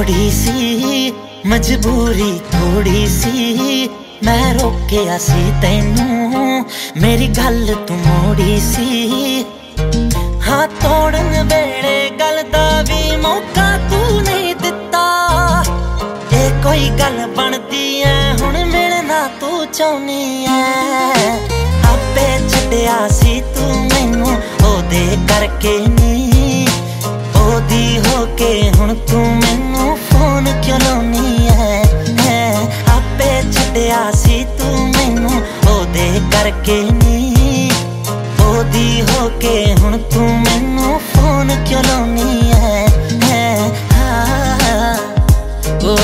थोड़ी सी मजबूरी थोड़ी सी मैं रोकिया सी तैनू मेरी गल तू मोड़ी सी। हाँ तोड़न वेले गल दा भी मौका तू नहीं दिता। ये कोई गल बनदी है हुण मिलना तू चाहनी है। आपे छड्डिया सी तू मैनू ओदे करके नी, ओदी होके हुण तू मैनू फोन क्यों लाउनी है। आपे छड्डिया सी तू मैनू ओदे करके नी, ओदी होके हुण तू मैनू फोन क्यों लाउनी है। ओ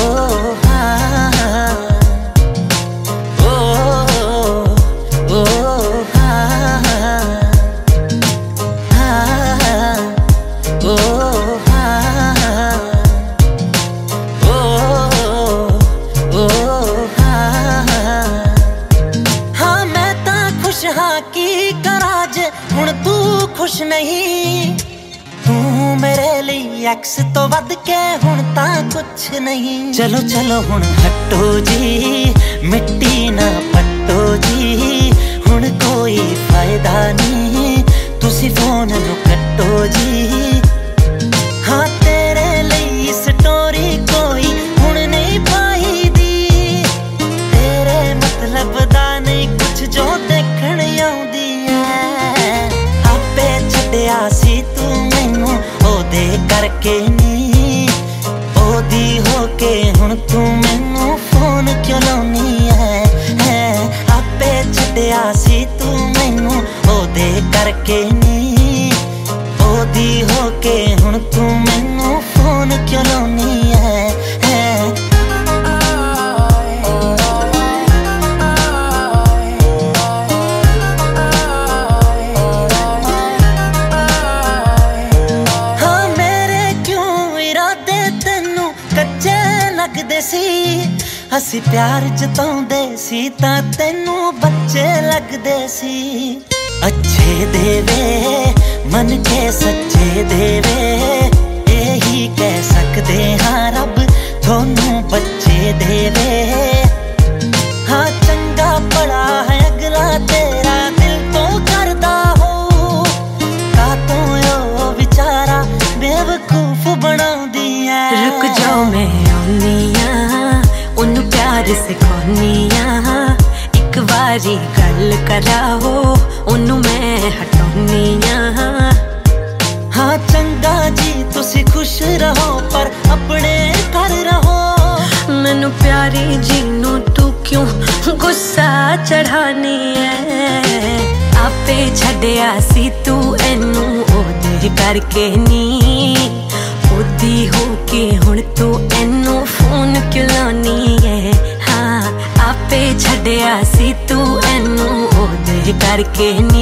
हाँ की कराज हुण तू खुश नहीं। तू मेरे लिए एक्स तो वध के हुण ता कुछ नहीं। चलो चलो हुण हटो जी मिट्टी ना पट्टो जी, हुण कोई फायदा नहीं तुसी फोन नू कट्टो जी। हाँ तेरे लिए स्टोरी कोई हुण नहीं पाई दी, तेरे मतलब दा नहीं कुछ जो देखण आउंदी है। आपे छड्डिया सी तू मैनू ओदे करके नी, ओदी होके हुण तू मैनू फोन क्यों लाउनी है। आपे छड्डिया सी तू मैनू ओदे करके नी, ओदी होके हुण तू मैनू फोन क्यों लाउनी है। लगदे सी असी प्यार जताउंदे सी तां तैनू बच्चे लगदे सी। अच्छे देवे मन के सच्चे देवे, यही कह सकदे हाँ रब थोनू बच्चे देवे। हाँ चंगा बड़ा है अगला तेरा दिल तो करदा हो, कातों ओ बेचारा बेवकूफ बनाउंदी है। रुक जाओ मैं उन्नू प्यार सिखानिया, एक बारी गल कराओ उन्नू मैं हटानिया। हाँ चंगा जी तुसी खुश रहो पर अपने घर रहो। मैनू प्यारी जी नू तू क्यों गुस्सा चढ़ानी है। आपे छड्डिया सी तू एनू ओदे करके नी, ओदी होके हुण तू एनू फोन क्यों लाउनी है। हाँ आपे छड्डिया सी तू एनू ओदे करके नी,